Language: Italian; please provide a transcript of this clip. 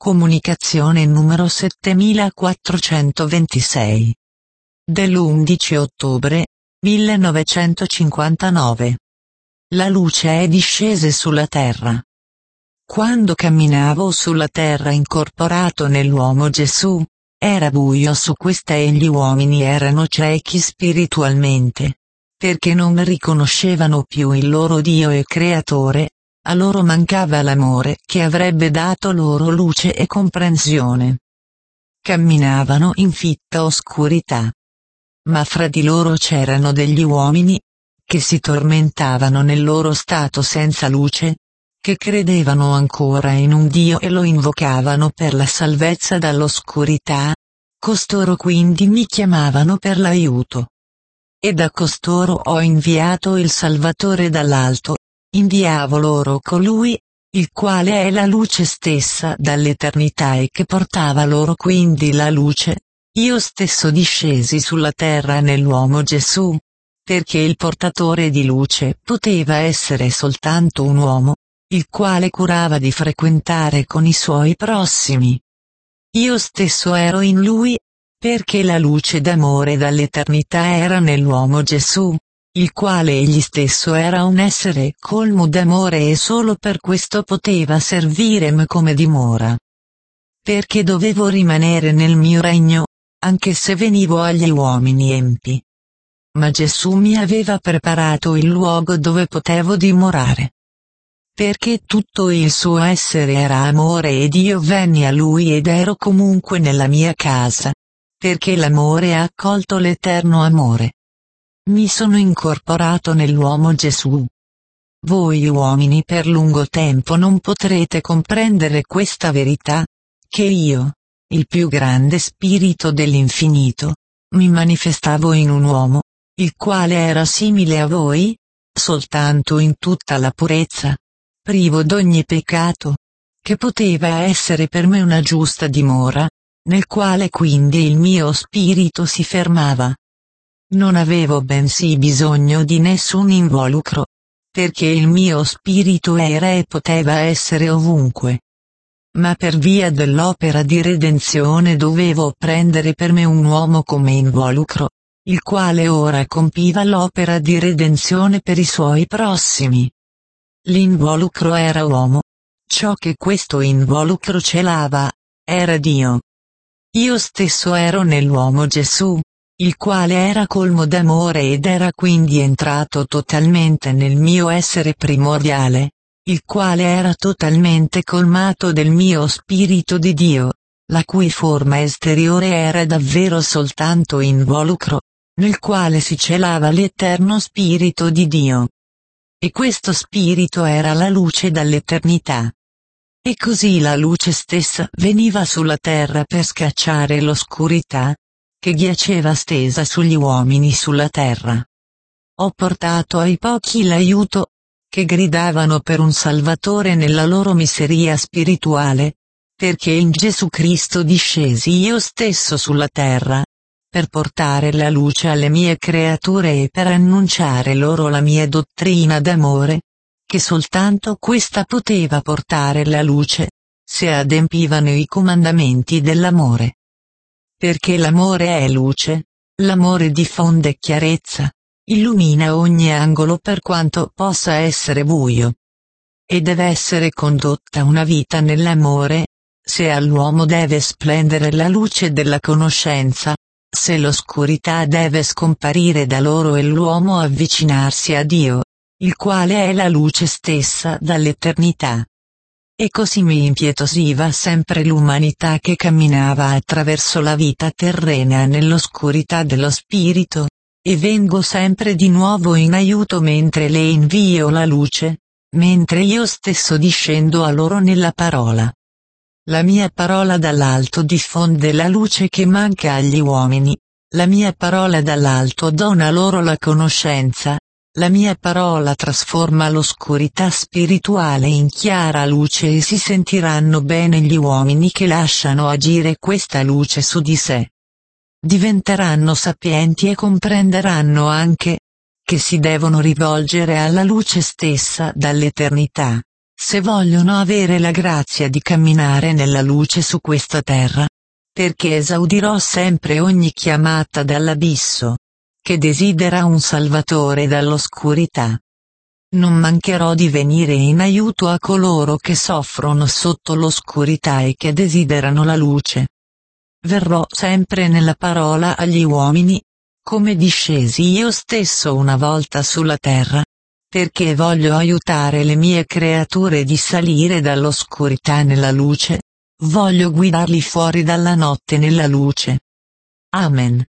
Comunicazione numero 7426. Dell'11 ottobre 1959. La luce è discesa sulla terra. Quando camminavo sulla terra incorporato nell'uomo Gesù, era buio su questa e gli uomini erano ciechi spiritualmente, perché non riconoscevano più il loro Dio e Creatore. A loro mancava l'amore che avrebbe dato loro luce e comprensione. Camminavano in fitta oscurità. Ma fra di loro c'erano degli uomini, che si tormentavano nel loro stato senza luce, che credevano ancora in un Dio e lo invocavano per la salvezza dall'oscurità. Costoro quindi mi chiamavano per l'aiuto. E da costoro ho inviato il Salvatore dall'alto. Inviavo loro colui, il quale è la luce stessa dall'eternità e che portava loro quindi la luce. Io stesso discesi sulla terra nell'uomo Gesù, perché il portatore di luce poteva essere soltanto un uomo, il quale curava di frequentare con i suoi prossimi. Io stesso ero in lui, perché la luce d'amore dall'eternità era nell'uomo Gesù, il quale egli stesso era un essere colmo d'amore e solo per questo poteva servirmi come dimora. Perché dovevo rimanere nel mio regno, anche se venivo agli uomini empi. Ma Gesù mi aveva preparato il luogo dove potevo dimorare. Perché tutto il suo essere era amore ed io venni a lui ed ero comunque nella mia casa. Perché l'amore ha accolto l'eterno amore. Mi sono incorporato nell'uomo Gesù. Voi uomini per lungo tempo non potrete comprendere questa verità, che io, il più grande spirito dell'infinito, mi manifestavo in un uomo, il quale era simile a voi, soltanto in tutta la purezza, privo d'ogni peccato, che poteva essere per me una giusta dimora, nel quale quindi il mio spirito si fermava. Non avevo bensì bisogno di nessun involucro, perché il mio spirito era e poteva essere ovunque. Ma per via dell'opera di redenzione dovevo prendere per me un uomo come involucro, il quale ora compiva l'opera di redenzione per i suoi prossimi. L'involucro era uomo. Ciò che questo involucro celava, era Dio. Io stesso ero nell'uomo Gesù, il quale era colmo d'amore ed era quindi entrato totalmente nel mio essere primordiale, il quale era totalmente colmato del mio spirito di Dio, la cui forma esteriore era davvero soltanto involucro, nel quale si celava l'eterno spirito di Dio. E questo spirito era la luce dall'eternità. E così la luce stessa veniva sulla terra per scacciare l'oscurità, che giaceva stesa sugli uomini sulla terra. Ho portato ai pochi l'aiuto, che gridavano per un Salvatore nella loro miseria spirituale, perché in Gesù Cristo discesi io stesso sulla terra, per portare la luce alle mie creature e per annunciare loro la mia dottrina d'amore, che soltanto questa poteva portare la luce, se adempivano i comandamenti dell'amore. Perché l'amore è luce, l'amore diffonde chiarezza, illumina ogni angolo per quanto possa essere buio. E deve essere condotta una vita nell'amore, se all'uomo deve splendere la luce della conoscenza, se l'oscurità deve scomparire da loro e l'uomo avvicinarsi a Dio, il quale è la luce stessa dall'eternità. E così mi impietosiva sempre l'umanità che camminava attraverso la vita terrena nell'oscurità dello spirito, e vengo sempre di nuovo in aiuto mentre le invio la luce, mentre io stesso discendo a loro nella parola. La mia parola dall'alto diffonde la luce che manca agli uomini, la mia parola dall'alto dona loro la conoscenza, la mia parola trasforma l'oscurità spirituale in chiara luce e si sentiranno bene gli uomini che lasciano agire questa luce su di sé. Diventeranno sapienti e comprenderanno anche che si devono rivolgere alla luce stessa dall'eternità, se vogliono avere la grazia di camminare nella luce su questa terra. Perché esaudirò sempre ogni chiamata dall'abisso, che desidera un Salvatore dall'oscurità. Non mancherò di venire in aiuto a coloro che soffrono sotto l'oscurità e che desiderano la luce. Verrò sempre nella parola agli uomini, come discesi io stesso una volta sulla terra, perché voglio aiutare le mie creature di salire dall'oscurità nella luce, voglio guidarli fuori dalla notte nella luce. Amen.